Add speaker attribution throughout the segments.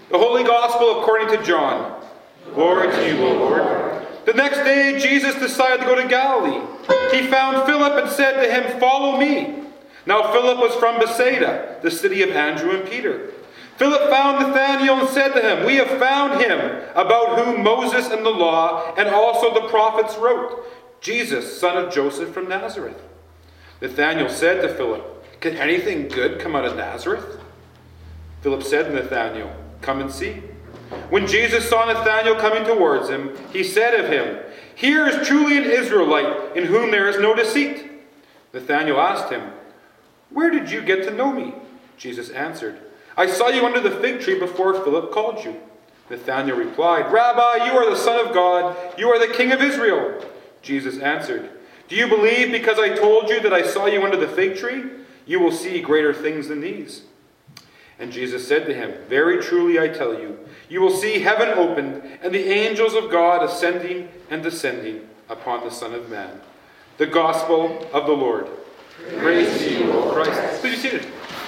Speaker 1: The Holy Gospel according to John. Glory to you, O Lord. The next day, Jesus decided to go to Galilee. He found Philip and said to him, "Follow me." Now Philip was from Bethsaida, the city of Andrew and Peter. Philip found Nathanael and said to him, "We have found him, about whom Moses and the law and also the prophets wrote, Jesus, son of Joseph from Nazareth." Nathanael said to Philip, "Can anything good come out of Nazareth?" Philip said to Nathanael, "Come and see." When Jesus saw Nathanael coming towards him, he said of him, "Here is truly an Israelite in whom there is no deceit." Nathanael asked him, "Where did you get to know me?" Jesus answered, "I saw you under the fig tree before Philip called you." Nathanael replied, "Rabbi, you are the Son of God. You are the King of Israel." Jesus answered, "Do you believe because I told you that I saw you under the fig tree? You will see greater things than these." And Jesus said to him, "Very truly I tell you, you will see heaven opened and the angels of God ascending and descending upon the Son of Man." The Gospel of the Lord. Praise to you, O Christ. Please be seated.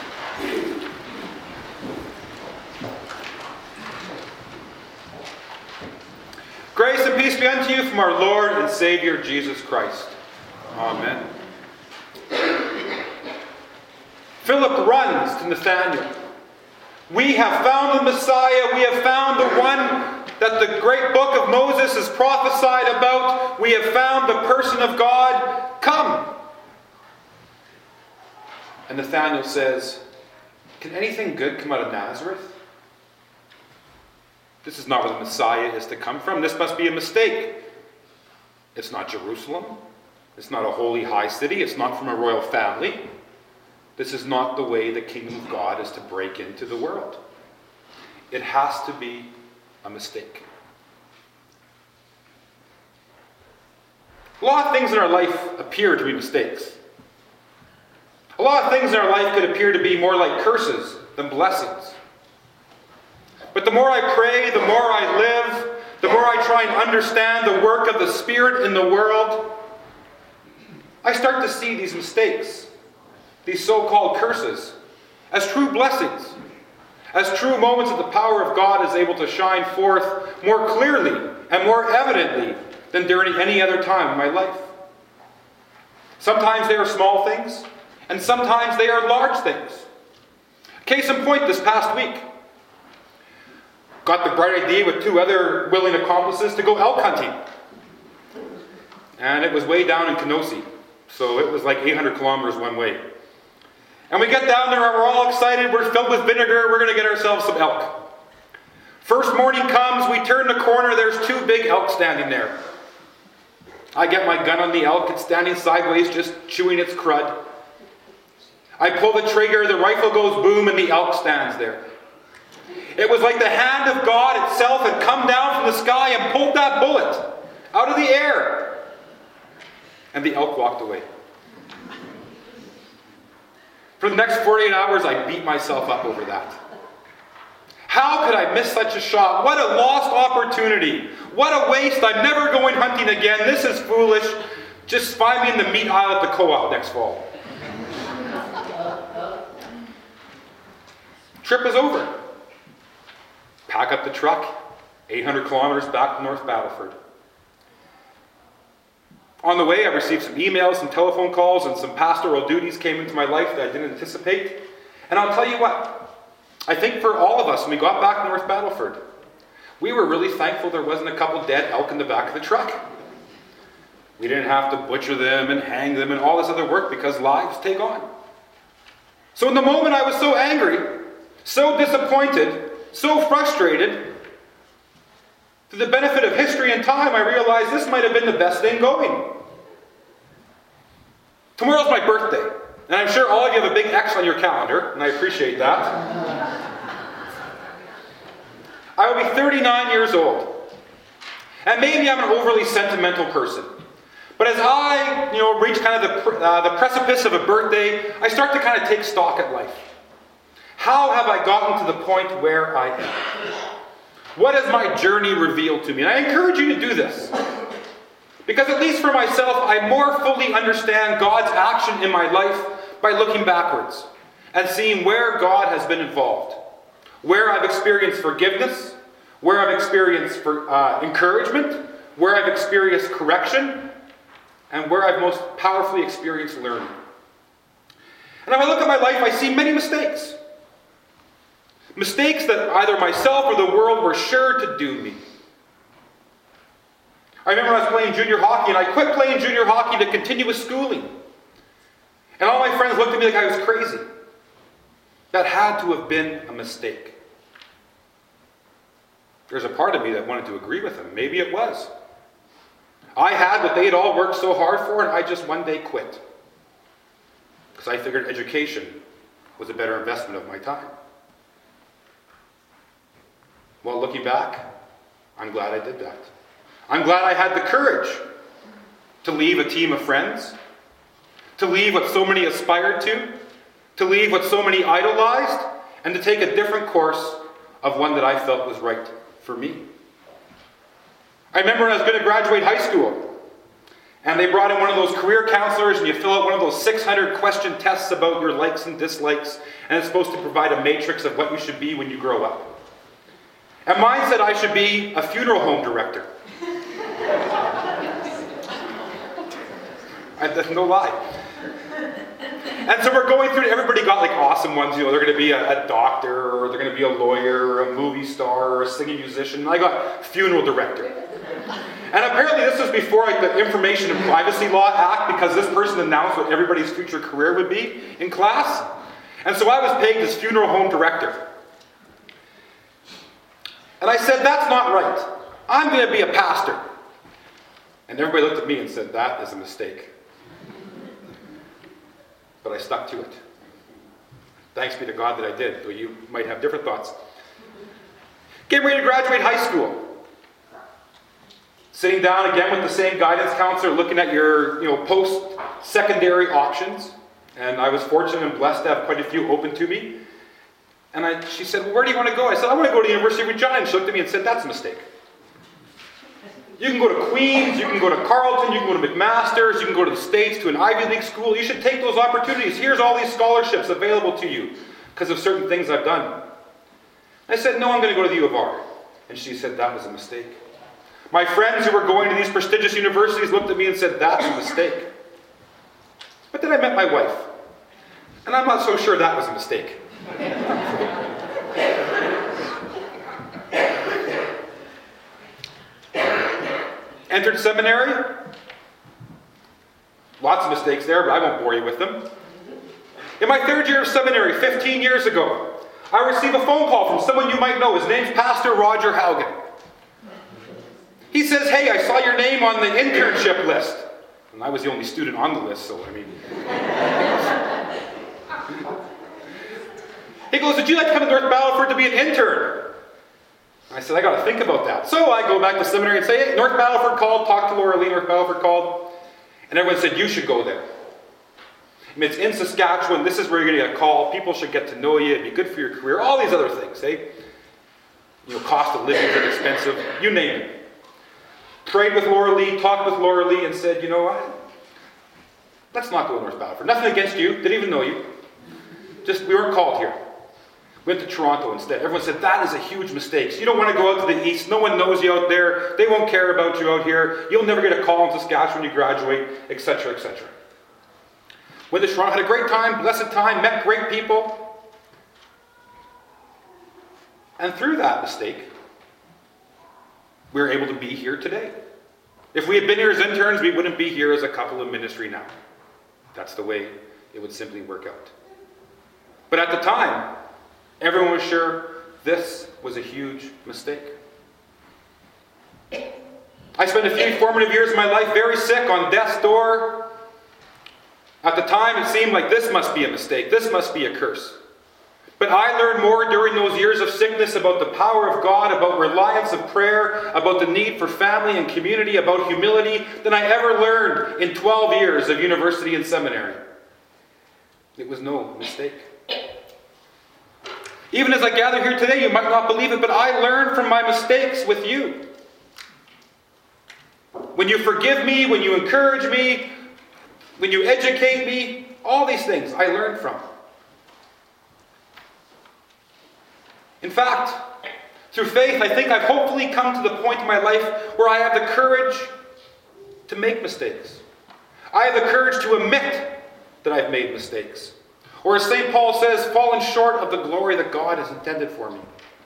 Speaker 1: Grace and peace be unto you from our Lord and Savior Jesus Christ. Amen. Philip runs to Nathanael. "We have found the Messiah. We have found the one that the great book of Moses is prophesied about. We have found the person of God. Come." And Nathanael says, "Can anything good come out of Nazareth? This is not where the Messiah is to come from. This must be a mistake. It's not Jerusalem. It's not a holy high city. It's not from a royal family. This is not the way the kingdom of God is to break into the world. It has to be a mistake." A lot of things in our life appear to be mistakes. A lot of things in our life could appear to be more like curses than blessings. But the more I pray, the more I live, the more I try and understand the work of the Spirit in the world, I start to see these mistakes, these so-called curses, as true blessings, as true moments that the power of God is able to shine forth more clearly and more evidently than during any other time in my life. Sometimes they are small things, and sometimes they are large things. Case in point, this past week, got the bright idea with two other willing accomplices to go elk hunting. And it was way down in Kenosee, so it was like 800 kilometers one way. And we get down there and we're all excited, we're filled with vinegar, we're going to get ourselves some elk. First morning comes, we turn the corner, there's two big elk standing there. I get my gun on the elk, it's standing sideways, just chewing its crud. I pull the trigger, the rifle goes boom, and the elk stands there. It was like the hand of God itself had come down from the sky and pulled that bullet out of the air. And the elk walked away. For the next 48 hours, I beat myself up over that. How could I miss such a shot? What a lost opportunity. What a waste. I'm never going hunting again. This is foolish. Just find me in the meat aisle at the co-op next fall. Trip is over. Pack up the truck, 800 kilometers back to North Battleford. On the way, I received some emails, some telephone calls, and some pastoral duties came into my life that I didn't anticipate. And I'll tell you what, I think for all of us, when we got back to North Battleford, we were really thankful there wasn't a couple dead elk in the back of the truck. We didn't have to butcher them and hang them and all this other work because lives take on. So in the moment I was so angry, so disappointed, so frustrated, to the benefit of history and time, I realized this might have been the best thing going. Tomorrow's my birthday, and I'm sure all of you have a big X on your calendar, and I appreciate that. I will be 39 years old, and maybe I'm an overly sentimental person. But as I, reach kind of the precipice of a birthday, I start to kind of take stock at life. How have I gotten to the point where I am? What has my journey revealed to me? And I encourage you to do this. Because at least for myself, I more fully understand God's action in my life by looking backwards and seeing where God has been involved. where I've experienced forgiveness, where I've experienced encouragement, where I've experienced correction, and where I've most powerfully experienced learning. And if I look at my life, I see many mistakes. Mistakes that either myself or the world were sure to do me. I remember when I was playing junior hockey, and I quit playing junior hockey to continue with schooling. And all my friends looked at me like I was crazy. That had to have been a mistake. There's a part of me that wanted to agree with them. Maybe it was. I had what they had all worked so hard for, and I just one day quit. Because I figured education was a better investment of my time. Well, looking back, I'm glad I did that. I'm glad I had the courage to leave a team of friends, to leave what so many aspired to leave what so many idolized, and to take a different course of one that I felt was right for me. I remember when I was going to graduate high school, and they brought in one of those career counselors, and you fill out one of those 600 question tests about your likes and dislikes, and it's supposed to provide a matrix of what you should be when you grow up. And mine said I should be a funeral home director. That's no lie. And so we're going through, everybody got like awesome ones, they're going to be a doctor, or they're going to be a lawyer, or a movie star, or a singing musician. And I got funeral director. And apparently this was before the Information and Privacy Law Act, because this person announced what everybody's future career would be in class. And so I was pegged as funeral home director. And I said, that's not right. I'm going to be a pastor. And everybody looked at me and said, that is a mistake. But I stuck to it. Thanks be to God that I did, though you might have different thoughts. Getting ready to graduate high school. Sitting down again with the same guidance counselor, looking at your post-secondary options. And I was fortunate and blessed to have quite a few open to me. And she said, well, where do you want to go? I said, I want to go to the University of Regina. And she looked at me and said, that's a mistake. You can go to Queen's, you can go to Carleton, you can go to McMaster's, you can go to the States, to an Ivy League school. You should take those opportunities. Here's all these scholarships available to you because of certain things I've done. I said, no, I'm going to go to the U of R. And she said, that was a mistake. My friends who were going to these prestigious universities looked at me and said, that's a mistake. But then I met my wife. And I'm not so sure that was a mistake. Entered seminary. Lots of mistakes there, but I won't bore you with them. In my third year of seminary, 15 years ago, I received a phone call from someone you might know. His name's Pastor Roger Haugen. He says, hey, I saw your name on the internship list. And I was the only student on the list, so I mean... He goes, would you like to come to North Battleford to be an intern? I said, I got to think about that. So I go back to seminary and say, hey, North Battleford called, talked to Laura Lee, North Battleford called. And everyone said, you should go there. I mean, it's in Saskatchewan. This is where you're going to get a call. People should get to know you. It'd be good for your career. All these other things, eh? Cost of living is inexpensive. You name it. Prayed with Laura Lee, talked with Laura Lee, and said, you know what? Let's not go to North Battleford. Nothing against you. Didn't even know you. Just, we weren't called here. Went to Toronto instead. Everyone said, that is a huge mistake. So you don't want to go out to the east. No one knows you out there. They won't care about you out here. You'll never get a call in Saskatchewan when you graduate, etc., etc. Went to Toronto, had a great time, blessed time, met great people. And through that mistake, we were able to be here today. If we had been here as interns, we wouldn't be here as a couple in ministry now. That's the way it would simply work out. But at the time, everyone was sure this was a huge mistake. I spent a few formative years of my life very sick on death's door. At the time, it seemed like this must be a mistake. This must be a curse. But I learned more during those years of sickness about the power of God, about reliance of prayer, about the need for family and community, about humility, than I ever learned in 12 years of university and seminary. It was no mistake. Even as I gather here today, you might not believe it, but I learned from my mistakes with you. When you forgive me, when you encourage me, when you educate me, all these things I learned from. In fact, through faith, I think I've hopefully come to the point in my life where I have the courage to make mistakes. I have the courage to admit that I've made mistakes. Or as St. Paul says, fallen short of the glory that God has intended for me.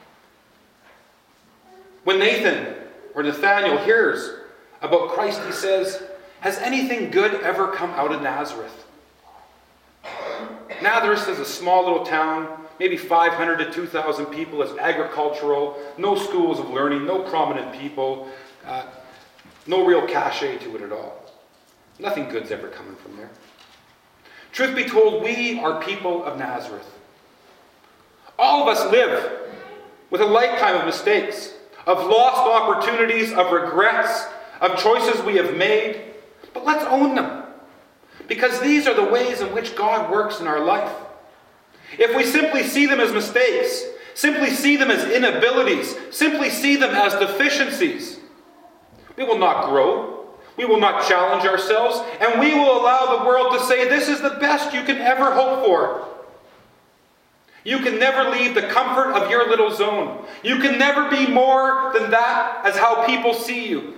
Speaker 1: When Nathan or Nathanael hears about Christ, he says, has anything good ever come out of Nazareth? Nazareth is a small little town, maybe 500 to 2,000 people. It's agricultural, no schools of learning, no prominent people, no real cachet to it at all. Nothing good's ever coming from there. Truth be told, we are people of Nazareth. All of us live with a lifetime of mistakes, of lost opportunities, of regrets, of choices we have made. But let's own them, because these are the ways in which God works in our life. If we simply see them as mistakes, simply see them as inabilities, simply see them as deficiencies, we will not grow. We will not challenge ourselves, and we will allow the world to say, this is the best you can ever hope for. You can never leave the comfort of your little zone. You can never be more than that as how people see you.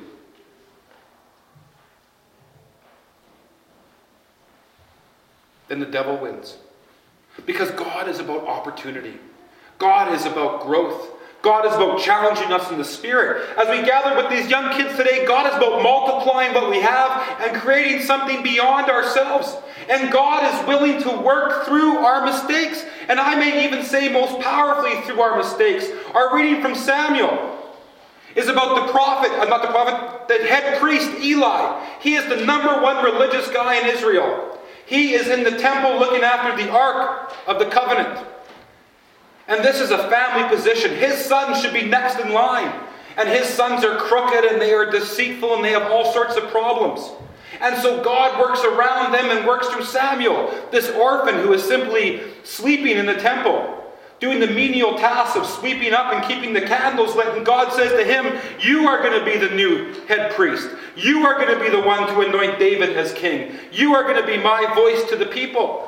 Speaker 1: Then the devil wins. Because God is about opportunity. God is about growth. God is about challenging us in the Spirit. As we gather with these young kids today, God is about multiplying what we have and creating something beyond ourselves. And God is willing to work through our mistakes. And I may even say most powerfully through our mistakes. Our reading from Samuel is about the head priest, Eli. He is the number one religious guy in Israel. He is in the temple looking after the Ark of the Covenant. And this is a family position. His son should be next in line. And his sons are crooked and they are deceitful and they have all sorts of problems. And so God works around them and works through Samuel, this orphan who is simply sleeping in the temple, doing the menial tasks of sweeping up and keeping the candles lit. And God says to him, you are going to be the new head priest. You are going to be the one to anoint David as king. You are going to be my voice to the people.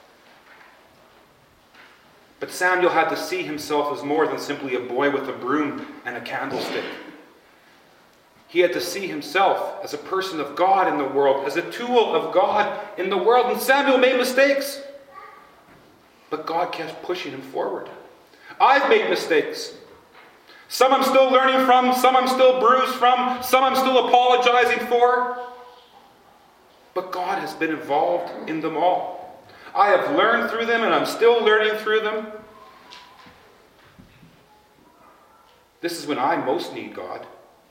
Speaker 1: But Samuel had to see himself as more than simply a boy with a broom and a candlestick. He had to see himself as a person of God in the world, as a tool of God in the world. And Samuel made mistakes. But God kept pushing him forward. I've made mistakes. Some I'm still learning from, some I'm still bruised from, some I'm still apologizing for. But God has been involved in them all. I have learned through them and I'm still learning through them. This is when I most need God.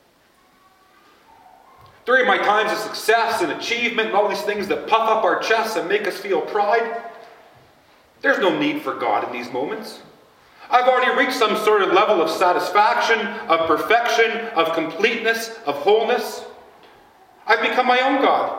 Speaker 1: During my times of success and achievement and all these things that puff up our chests and make us feel pride, there's no need for God in these moments. I've already reached some sort of level of satisfaction, of perfection, of completeness, of wholeness. I've become my own God.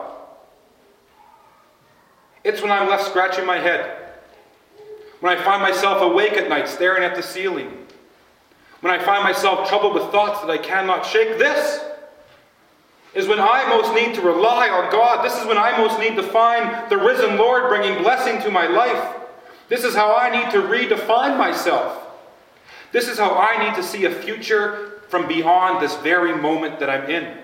Speaker 1: It's when I'm left scratching my head. When I find myself awake at night staring at the ceiling. When I find myself troubled with thoughts that I cannot shake. This is when I most need to rely on God. This is when I most need to find the risen Lord bringing blessing to my life. This is how I need to redefine myself. This is how I need to see a future from beyond this very moment that I'm in.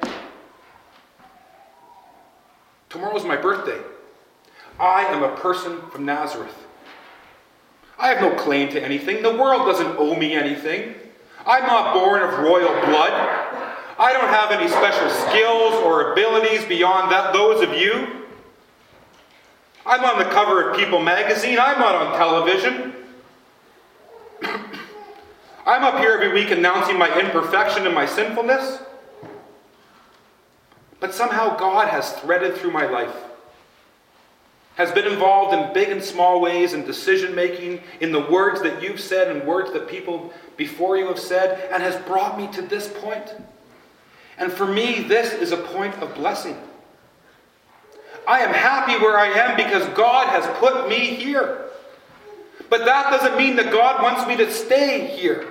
Speaker 1: Tomorrow's my birthday. I am a person from Nazareth. I have no claim to anything. The world doesn't owe me anything. I'm not born of royal blood. I don't have any special skills or abilities beyond those of you. I'm on the cover of People magazine. I'm not on television. I'm up here every week announcing my imperfection and my sinfulness. But somehow God has threaded through my life. Has been involved in big and small ways in decision making, in the words that you've said and words that people before you have said, and has brought me to this point. And for me, this is a point of blessing. I am happy where I am because God has put me here. But that doesn't mean that God wants me to stay here.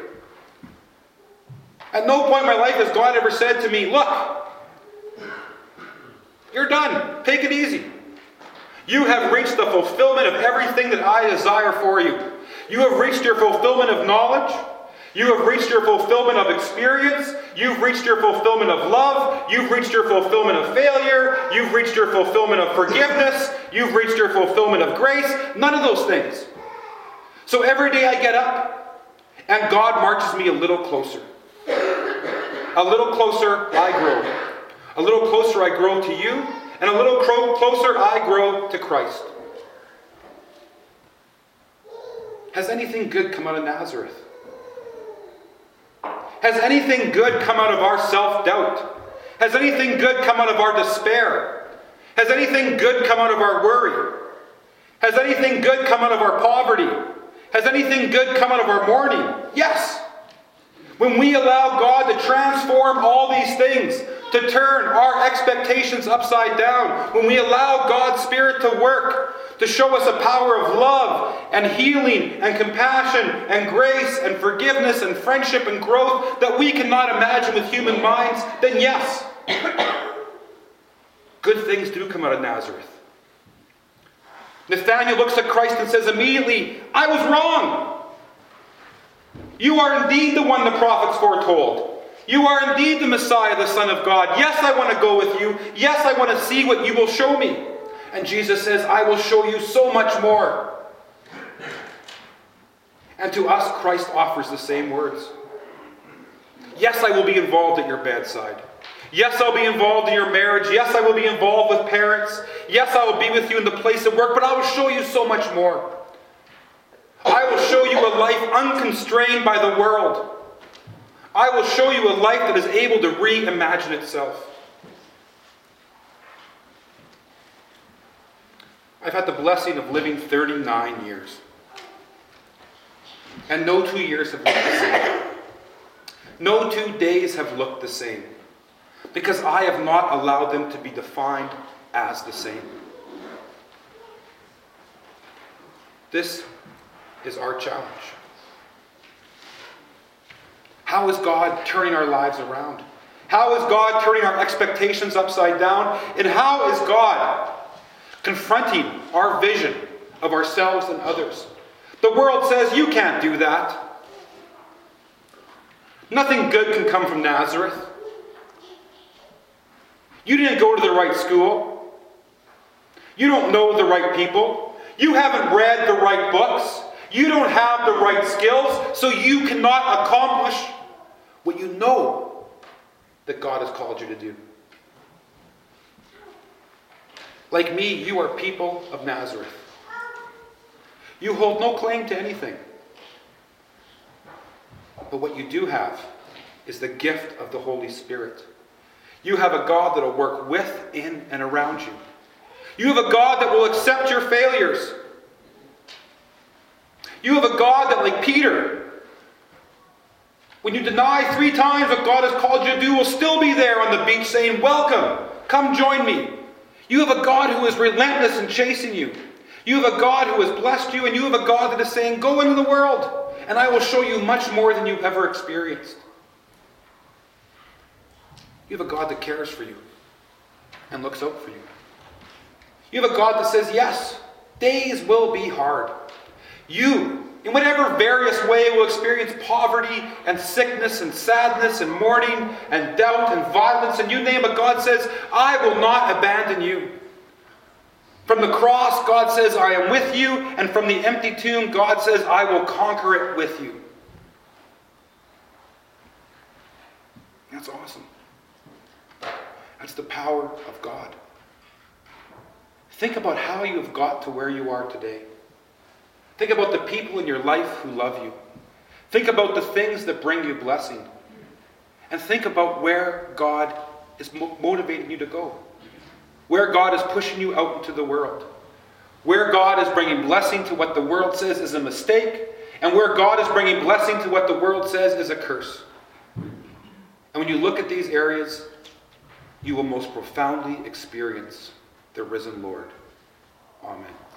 Speaker 1: At no point in my life has God ever said to me, look, you're done. Take it easy. You have reached the fulfillment of everything that I desire for you. You have reached your fulfillment of knowledge. You have reached your fulfillment of experience. You've reached your fulfillment of love. You've reached your fulfillment of failure. You've reached your fulfillment of forgiveness. You've reached your fulfillment of grace. None of those things. So every day I get up and God marches me a little closer. A little closer I grow. A little closer I grow to you. And a little closer I grow to Christ. Has anything good come out of Nazareth? Has anything good come out of our self-doubt? Has anything good come out of our despair? Has anything good come out of our worry? Has anything good come out of our poverty? Has anything good come out of our mourning? Yes. When we allow God to transform all these things, to turn our expectations upside down, when we allow God's Spirit to work, to show us a power of love and healing and compassion and grace and forgiveness and friendship and growth that we cannot imagine with human minds, then yes, good things do come out of Nazareth. Nathanael looks at Christ and says immediately, I was wrong. You are indeed the one the prophets foretold. You are indeed the Messiah, the Son of God. Yes, I want to go with you. Yes, I want to see what you will show me. And Jesus says, I will show you so much more. And to us, Christ offers the same words. Yes, I will be involved at your bedside. Yes, I'll be involved in your marriage. Yes, I will be involved with parents. Yes, I will be with you in the place of work, but I will show you so much more. I will show you a life unconstrained by the world. I will show you a life that is able to reimagine itself. I've had the blessing of living 39 years. And no 2 years have looked the same. No 2 days have looked the same. Because I have not allowed them to be defined as the same. This is our challenge. How is God turning our lives around? How is God turning our expectations upside down? And how is God confronting our vision of ourselves and others? The world says, you can't do that. Nothing good can come from Nazareth. You didn't go to the right school. You don't know the right people. You haven't read the right books. You don't have the right skills, so you cannot accomplish what you know that God has called you to do. Like me, you are people of Nazareth. You hold no claim to anything. But what you do have is the gift of the Holy Spirit. You have a God that will work with, in, and around you. You have a God that will accept your failures. You have a God that, like Peter, when you deny 3 times what God has called you to do, will still be there on the beach saying, welcome, come join me. You have a God who is relentless in chasing you. You have a God who has blessed you, and you have a God that is saying, go into the world, and I will show you much more than you've ever experienced. You have a God that cares for you and looks out for you. You have a God that says, yes, days will be hard. You, in whatever various way, will experience poverty and sickness and sadness and mourning and doubt and violence, and you name it. God says, I will not abandon you. From the cross, God says, I am with you, and from the empty tomb, God says, I will conquer it with you. That's awesome. That's the power of God. Think about how you have got to where you are today. Think about the people in your life who love you. Think about the things that bring you blessing. And think about where God is motivating you to go. Where God is pushing you out into the world. Where God is bringing blessing to what the world says is a mistake. And where God is bringing blessing to what the world says is a curse. And when you look at these areas, you will most profoundly experience the risen Lord. Amen.